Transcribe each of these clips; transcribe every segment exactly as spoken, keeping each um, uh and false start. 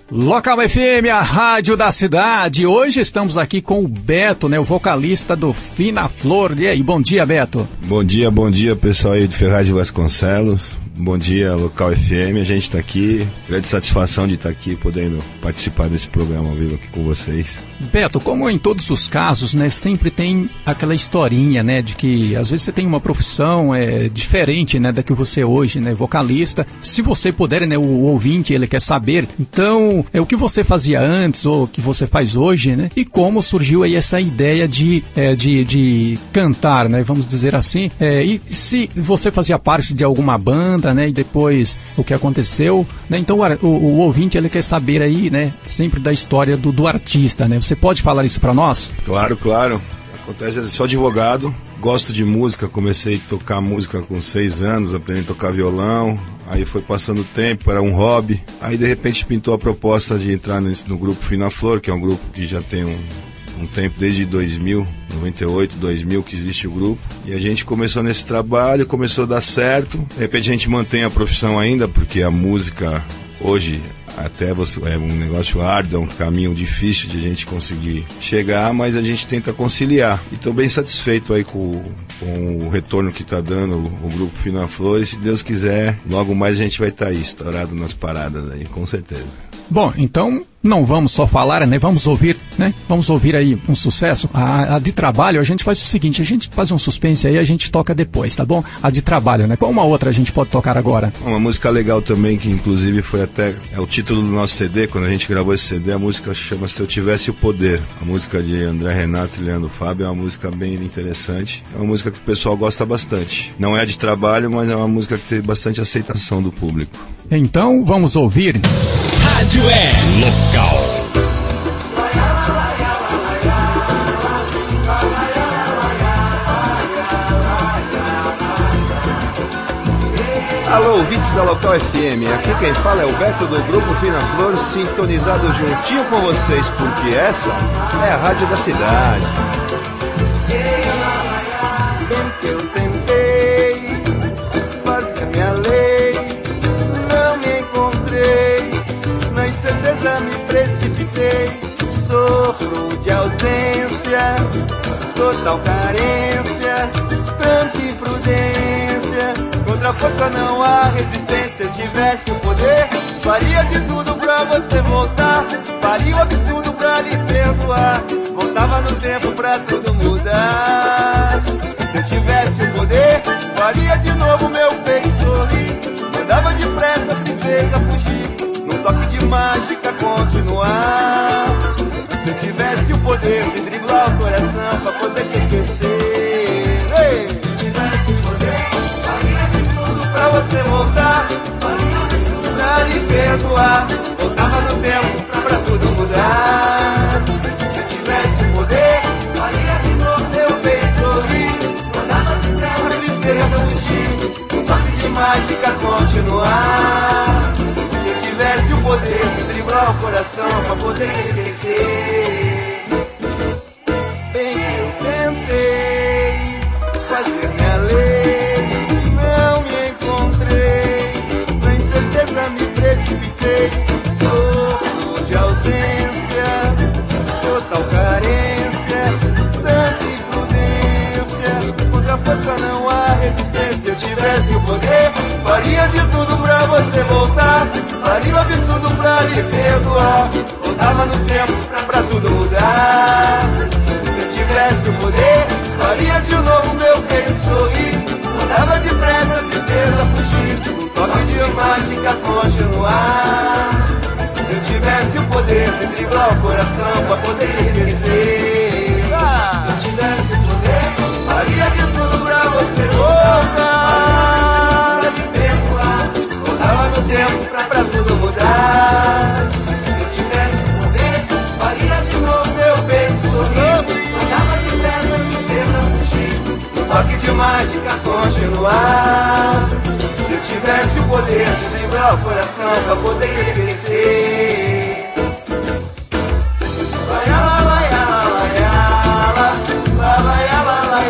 Local F M, a rádio da cidade. Hoje estamos aqui com o Beto, né, o vocalista do Fina Flor. E aí, bom dia, Beto. Bom dia, bom dia, pessoal aí de Ferraz de Vasconcelos. Bom dia, Local F M. A gente está aqui, grande satisfação de estar aqui, podendo participar desse programa ao vivo aqui com vocês. Beto, como em todos os casos, né, sempre tem aquela historinha, né, de que às vezes você tem uma profissão é, diferente, né, da que você hoje, né, vocalista. Se você puder, né, o ouvinte, ele quer saber, então, é o que você fazia antes ou o que você faz hoje, né, e como surgiu aí essa ideia de, é, de, de cantar, né, vamos dizer assim, é, e se você fazia parte de alguma banda, né, e depois o que aconteceu, né, então o, o, o ouvinte, ele quer saber aí, né, sempre da história do, do artista, né. Você pode falar isso para nós? Claro, claro. Acontece, sou advogado, gosto de música, comecei a tocar música com seis anos, aprendi a tocar violão, aí foi passando o tempo, era um hobby, aí de repente pintou a proposta de entrar nesse, no grupo Fina Flor, que é um grupo que já tem um, um tempo, desde dois mil, noventa e oito, dois mil que existe o grupo, e a gente começou nesse trabalho, começou a dar certo, de repente a gente mantém a profissão ainda, porque a música hoje até você, é um negócio árduo, é um caminho difícil de a gente conseguir chegar, mas a gente tenta conciliar. E estou bem satisfeito aí com, com o retorno que está dando o, o grupo Fina Flor, e se Deus quiser, logo mais a gente vai estar tá aí, estourado nas paradas aí, com certeza. Bom, então não vamos só falar, né? Vamos ouvir, né? Vamos ouvir aí um sucesso. A, a de trabalho, a gente faz o seguinte, a gente faz um suspense aí e a gente toca depois, tá bom? A de trabalho, né? Qual uma outra a gente pode tocar agora? Uma música legal também, que inclusive foi até é o título do nosso C D, quando a gente gravou esse C D, a música chama Se Eu Tivesse o Poder. A música de André Renato e Leandro Fábio é uma música bem interessante. É uma música que o pessoal gosta bastante. Não é de trabalho, mas é uma música que tem bastante aceitação do público. Então, vamos ouvir. Rádio é Local. Alô, ouvintes da Local F M, aqui quem fala é o Beto do Grupo Fina Flor, sintonizado juntinho com vocês, porque essa é a rádio da cidade. Bem que eu tentei fazer minha lei, não me encontrei, na incerteza me precipitei, sofro de ausência, total carência, tanta imprudência. Contra a força não há resistência. Se eu tivesse o poder, faria de tudo pra você voltar, faria o absurdo pra lhe perdoar, voltava no tempo pra tudo mudar. Se eu tivesse o poder, faria de novo meu peito sorrir, mandava depressa a tristeza fugir, num toque de mágica continuar. Se eu tivesse o poder de driblar o coração pra poder te esquecer. Ei! Se eu tivesse o poder, pra você voltar, pra lhe perdoar, voltava no tempo pra tudo mudar. Se eu tivesse o poder, faria de novo meu bem sorrir, mandava depressa a tristeza fugir, um toque de mágica continuar. Se eu tivesse o poder de driblar o coração pra poder esquecer. Bem que eu tentei fazer minha lei, não me encontrei, na incerteza me precipitei, sofro de ausência, total carência, tanta imprudência, contra a força não há resistência. Se eu tivesse o poder, faria de tudo pra você voltar, faria o absurdo pra lhe perdoar, voltava no tempo pra, pra tudo mudar. Se eu tivesse o poder, faria de novo meu bem sorrir, mandava depressa a tristeza fugir, um toque de mágica continuar. Se eu tivesse o poder de driblar o coração pra poder te esquecer. Ah! Se eu tivesse o poder, faria de tudo pra você voltar, pra me perdoar, voltava no tempo pra, pra tudo mudar. Se eu tivesse o poder, faria de novo meu peito sorrir, mandava depressa a tristeza fugir, um toque de mágica continuar. Se eu tivesse o poder de driblar o coração pra poder te esquecer. Vai lá, vai lá, vai lá, vai lá, vai lá,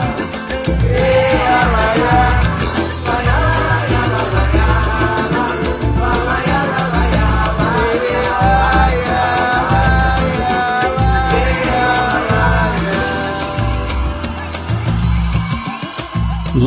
vai lá, vai lá.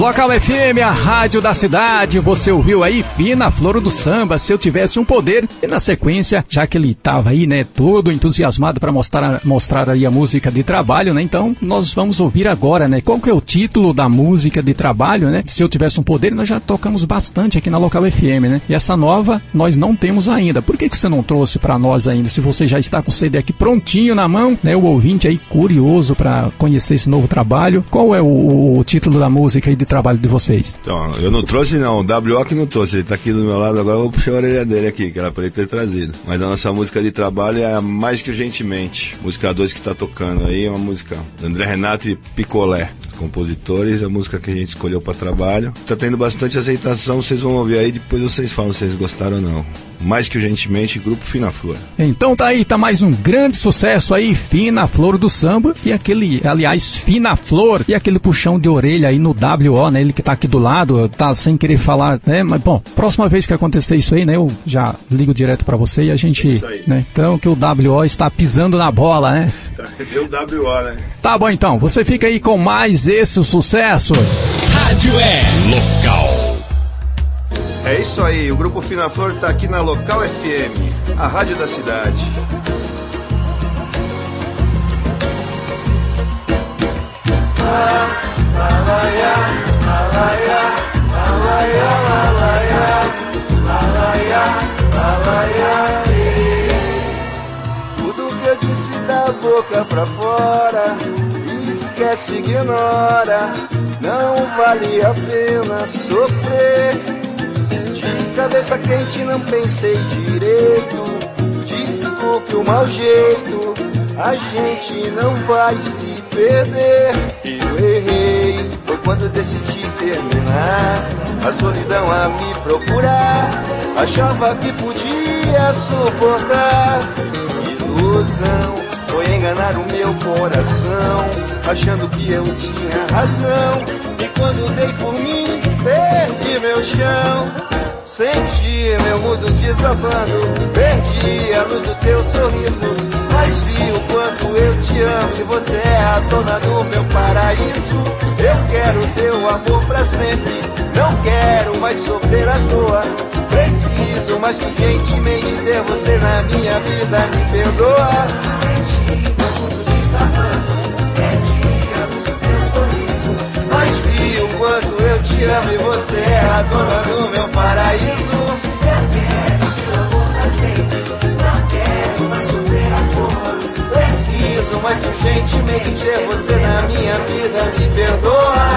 Local F M, a rádio da cidade. Você ouviu aí Fina Flor do Samba, Se Eu Tivesse um Poder. E na sequência, já que ele tava aí, né, todo entusiasmado para mostrar, mostrar aí a música de trabalho, né? Então, nós vamos ouvir agora, né? Qual que é o título da música de trabalho, né? Se Eu Tivesse um Poder, nós já tocamos bastante aqui na Local F M, né? E essa nova nós não temos ainda. Por que que você não trouxe para nós ainda? Se você já está com o C D aqui prontinho na mão, né? O ouvinte aí curioso para conhecer esse novo trabalho. Qual é o, o título da música aí de trabalho de vocês? Então, eu não trouxe não, o W O que não trouxe, ele tá aqui do meu lado agora, eu vou puxar a orelha dele aqui, que era pra ele ter trazido. Mas a nossa música de trabalho é a Mais Que Urgentemente, música dois que tá tocando aí, é uma música do André Renato e Picolé, compositores, a música que a gente escolheu para trabalho. Tá tendo bastante aceitação, vocês vão ouvir aí, depois vocês falam se vocês gostaram ou não. Mais Que Urgentemente, Grupo Fina Flor. Então tá aí, tá mais um grande sucesso aí, Fina Flor do Samba, e aquele, aliás, Fina Flor, e aquele puxão de orelha aí no W O, né, ele que tá aqui do lado, tá sem querer falar, né, mas bom, próxima vez que acontecer isso aí, né, eu já ligo direto pra você e a gente, né, então que o W O está pisando na bola, né. Deu W O, né. Tá bom então, você fica aí com mais esse sucesso. Rádio é local. É isso aí, o Grupo Fina Flor tá aqui na Local F M, a rádio da cidade. Tudo que eu disse da boca pra fora, esquece, ignora, não vale a pena sofrer. Cabeça quente, não pensei direito. Desculpe o mau jeito, a gente não vai se perder. Eu errei, foi quando decidi terminar. A solidão a me procurar, achava que podia suportar. Ilusão, foi enganar o meu coração, achando que eu tinha razão. E quando dei por mim, perdi meu chão. Senti meu mundo desabando, perdi a luz do teu sorriso, mas vi o quanto eu te amo e você é a dona do meu paraíso. Eu quero teu amor pra sempre, não quero mais sofrer à toa. Preciso mais que urgentemente ter você na minha vida, me perdoa. Senti meu mundo desabando, perdi a luz do teu sorriso, mas vi o quanto eu te amo e você é a dona do meu paraíso. Eu quero teu amor pra sempre, não quero mais sofrer à toa. Preciso mais urgentemente ter você na minha vida, me perdoa.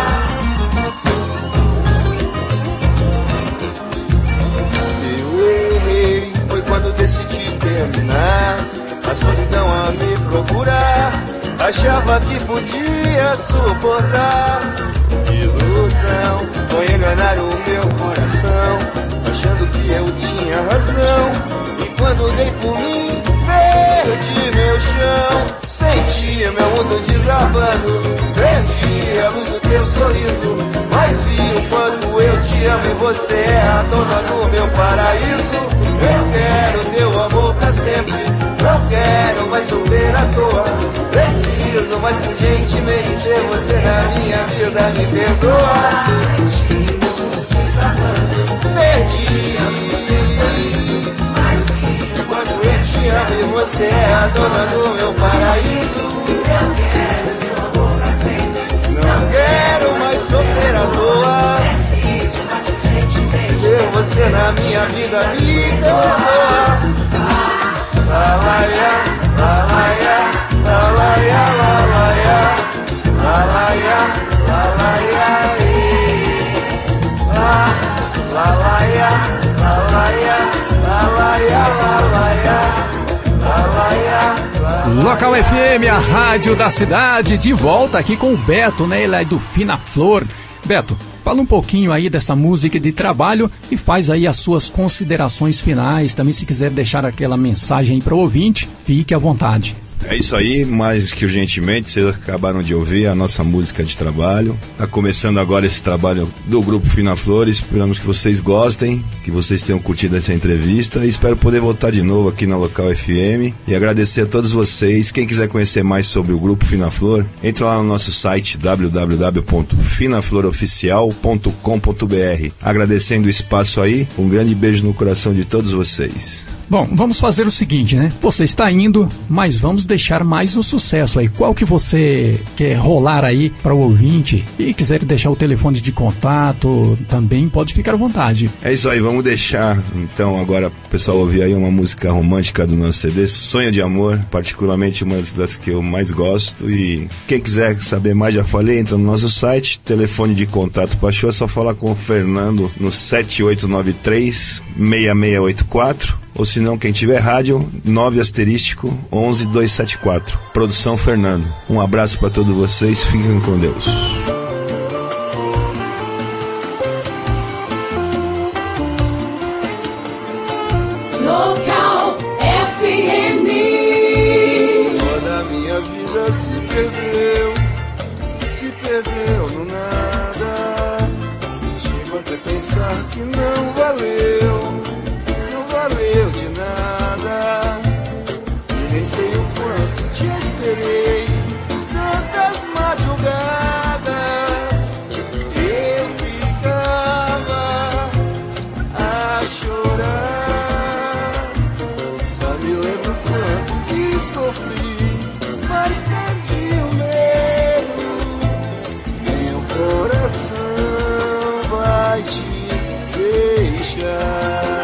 Eu errei, foi quando decidi terminar. A solidão a me procurar, achava que podia suportar. Ilusão, foi enganar o meu coração, achando que eu tinha razão. E quando dei por mim, perdi meu chão. Senti meu mundo desabando, perdi a luz do teu sorriso, mas vi o quanto eu te amo e você é a dona do meu paraíso. Eu quero teu amor pra sempre, não quero mais sofrer à toa. Preciso mais urgentemente ter você na minha vida, me perdoa. Senti meu mundo desabando, perdi o sorriso, mas vi quanto eu te amo e você é a dona do meu paraíso. Eu quero teu amor pra sempre, não quero mais sofrer à toa. Preciso mais urgentemente ter você na minha vida, me perdoa. La la ya, la la ya, la la ya, la la ya, la la ya, la la ya, la la la ya, la la ya, la la ya, la la ya, la la ya. Local F M, a rádio da cidade, de volta aqui com o Beto, né? Ele é do Fina Flor. Beto, fala um pouquinho aí dessa música de trabalho e faz aí as suas considerações finais. Também se quiser deixar aquela mensagem para o ouvinte, fique à vontade. É isso aí, mais que urgentemente, vocês acabaram de ouvir a nossa música de trabalho. Tá começando agora esse trabalho do Grupo Fina Flor. Esperamos que vocês gostem, que vocês tenham curtido essa entrevista. E espero poder voltar de novo aqui na Local F M. E agradecer a todos vocês. Quem quiser conhecer mais sobre o Grupo Fina Flor, entra lá no nosso site w w w ponto fina flor oficial ponto com ponto b r. Agradecendo o espaço aí, um grande beijo no coração de todos vocês. Bom, vamos fazer o seguinte, né? Você está indo, mas vamos deixar mais um sucesso aí. Qual que você quer rolar aí para o ouvinte? E quiser deixar o telefone de contato, também pode ficar à vontade. É isso aí, vamos deixar então agora o pessoal ouvir aí uma música romântica do nosso C D, Sonho de Amor, particularmente uma das que eu mais gosto. E quem quiser saber mais, já falei, entra no nosso site, telefone de contato para show, é só falar com o Fernando no sete oito nove três, seis seis oito quatro. Ou se não, quem tiver rádio, nove asterístico onze dois sete quatro. Produção Fernando. Um abraço para todos vocês, fiquem com Deus. Local F M. Toda a minha vida se perdeu, se perdeu no nada. Chego até pensar que não valeu, valeu de nada. E nem sei o quanto te esperei, tantas madrugadas. Eu ficava a chorar. Só me lembro quanto que sofri, mas perdi o medo. Meu coração vai te deixar.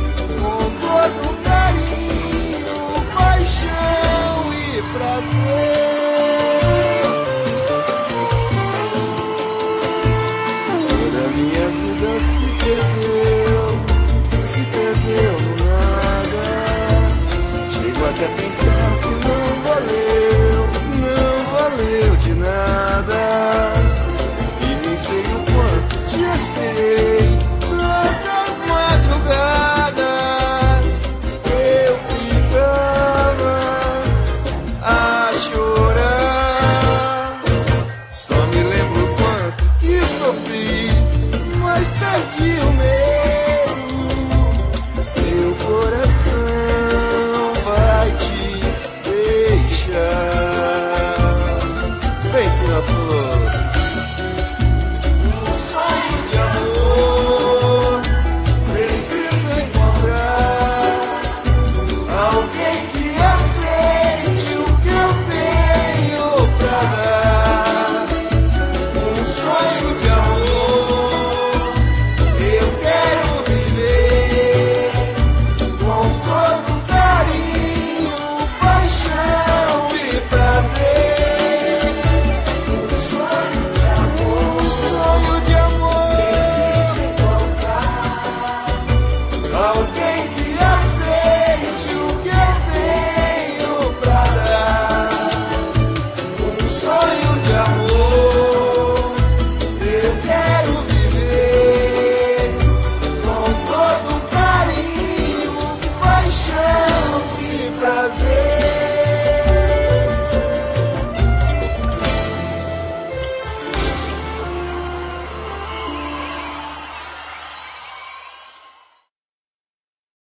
Prazer.